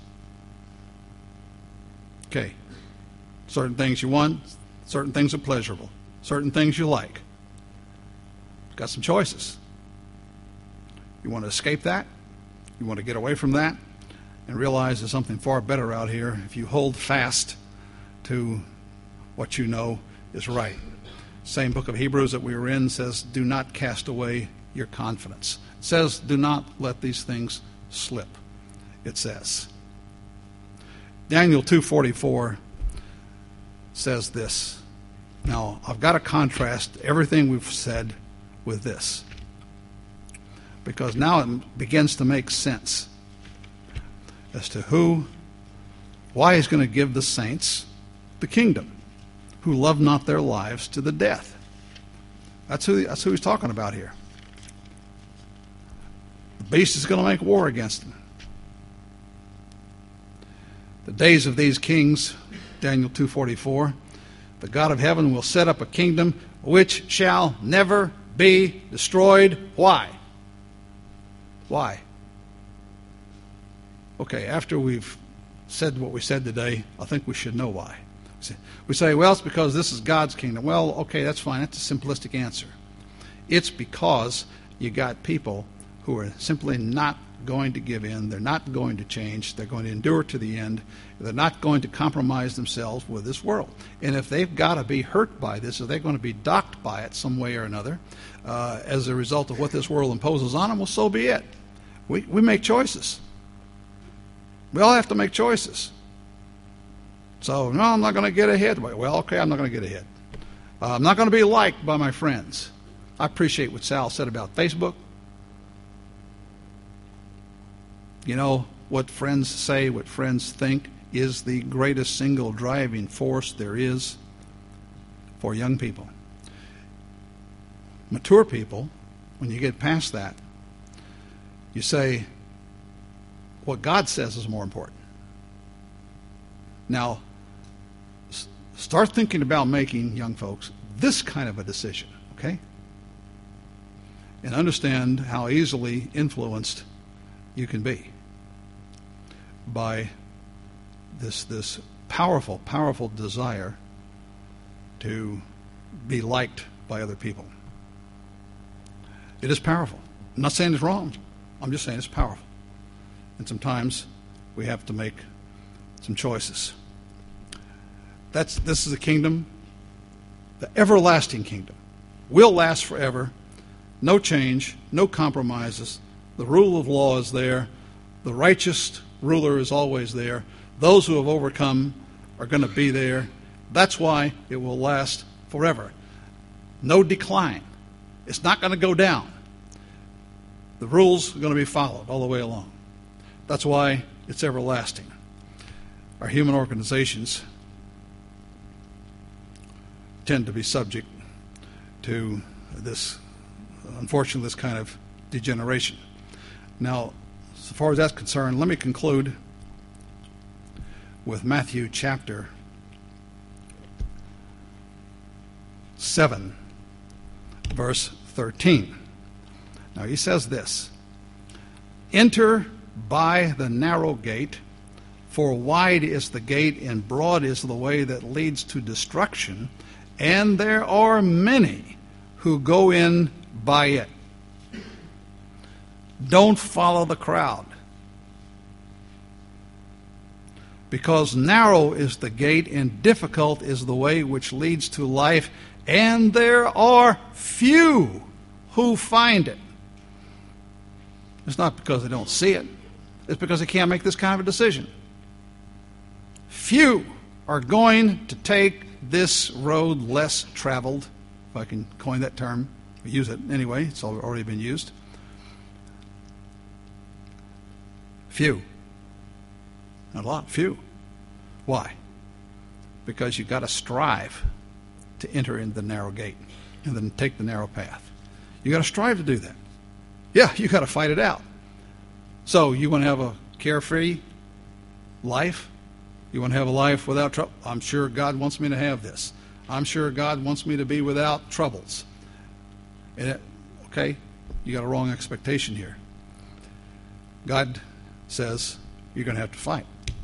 Okay. Certain things you want, certain things are pleasurable, certain things you like. Got some choices. You want to escape that? You want to get away from that? And realize there's something far better out here if you hold fast to what you know is right. Same book of Hebrews that we were in says, do not cast away your confidence. It says, do not let these things slip. It says. Daniel two forty-four says this. Now, I've got to contrast everything we've said with this, because now it begins to make sense as to who, why he's going to give the saints the kingdom, who love not their lives to the death. That's who, that's who he's talking about here. The beast is going to make war against them. The days of these kings Daniel two forty-four. The God of heaven will set up a kingdom which shall never be destroyed. Why? Why? Okay, after we've said what we said today, I think we should know why. We say, well, it's because this is God's kingdom. Well, okay, that's fine. That's a simplistic answer. It's because you got people who are simply not going to give in. They're not going to change. They're going to endure to the end. They're not going to compromise themselves with this world. And if they've got to be hurt by this, if they're going to be docked by it some way or another, uh, as a result of what this world imposes on them, well, so be it. We, we make choices. We all have to make choices. So, no, I'm not going to get ahead. Well, okay, I'm not going to get ahead. Uh, I'm not going to be liked by my friends. I appreciate what Sal said about Facebook. You know, what friends say, what friends think is the greatest single driving force there is for young people. Mature people, when you get past that, you say, what God says is more important. Now, s- start thinking about making, young folks, this kind of a decision, okay? And understand how easily influenced you can be by this this powerful, powerful desire to be liked by other people. It is powerful. I'm not saying it's wrong. I'm just saying it's powerful. And sometimes we have to make some choices. That's this is a kingdom, the everlasting kingdom. Will last forever. No change, no compromises. The rule of law is there. The righteous ruler is always there. Those who have overcome are going to be there. That's why it will last forever. No decline. It's not going to go down. The rules are going to be followed all the way along. That's why it's everlasting. Our human organizations tend to be subject to this, unfortunately, this kind of degeneration. Now, as far as that's concerned, let me conclude with Matthew chapter seven, verse thirteen. Now, he says this, "Enter by the narrow gate, for wide is the gate and broad is the way that leads to destruction, and there are many who go in by it." Don't follow the crowd, because narrow is the gate and difficult is the way which leads to life, and there are few who find it. It's not because they don't see it. It's because they can't make this kind of a decision. Few are going to take this road less traveled, if I can coin that term, or use it anyway, it's already been used. Few. Not a lot, few. Why? Because you've got to strive to enter into the narrow gate and then take the narrow path. You've got to strive to do that. Yeah, you've got to fight it out. So you want to have a carefree life? You want to have a life without trouble? I'm sure God wants me to have this. I'm sure God wants me to be without troubles. And it, okay, you got a wrong expectation here. God says you're going to have to fight.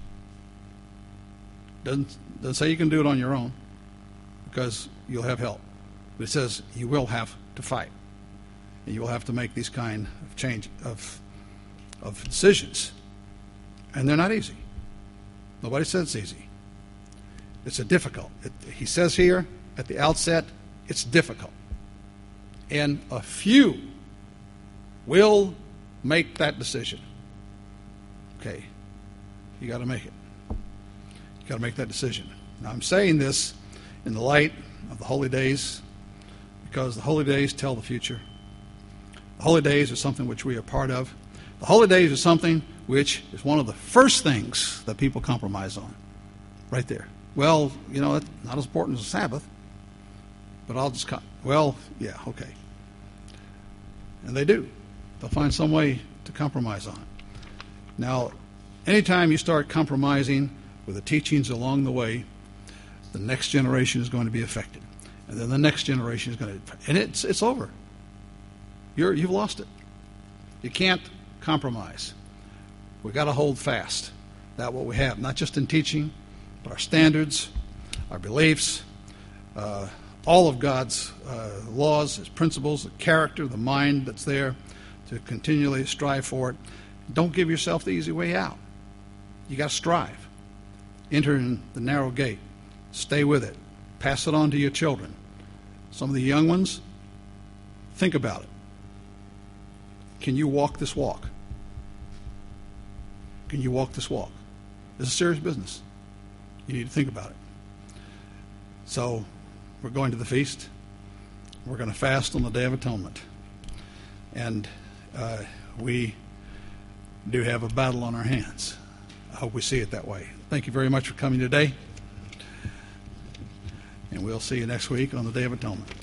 Doesn't, doesn't say you can do it on your own, because you'll have help. But it says you will have to fight. And you will have to make these kind of change of, of decisions. And they're not easy. Nobody says it's easy. It's a difficult. It, he says here at the outset, it's difficult. And a few will make that decision. Okay, you got to make it. You got to make that decision. Now, I'm saying this in the light of the holy days, because the holy days tell the future. The holy days are something which we are part of. The holy days are something which is one of the first things that people compromise on. Right there. Well, you know, that's not as important as the Sabbath, but I'll just, well, yeah, okay. And they do. They'll find some way to compromise on it. Now, anytime you start compromising with the teachings along the way, the next generation is going to be affected. And then the next generation is going to, and it's it's over. You're, you've lost it. You can't compromise. We've got to hold fast. That's what we have, not just in teaching, but our standards, our beliefs, uh, all of God's uh, laws, His principles, the character, the mind that's there to continually strive for it. Don't give yourself the easy way out. You got to strive. Enter in the narrow gate. Stay with it. Pass it on to your children. Some of the young ones, think about it. Can you walk this walk? Can you walk this walk? This is serious business. You need to think about it. So, we're going to the feast. We're going to fast on the Day of Atonement. And uh, we do have a battle on our hands. I hope we see it that way. Thank you very much for coming today. And we'll see you next week on the Day of Atonement.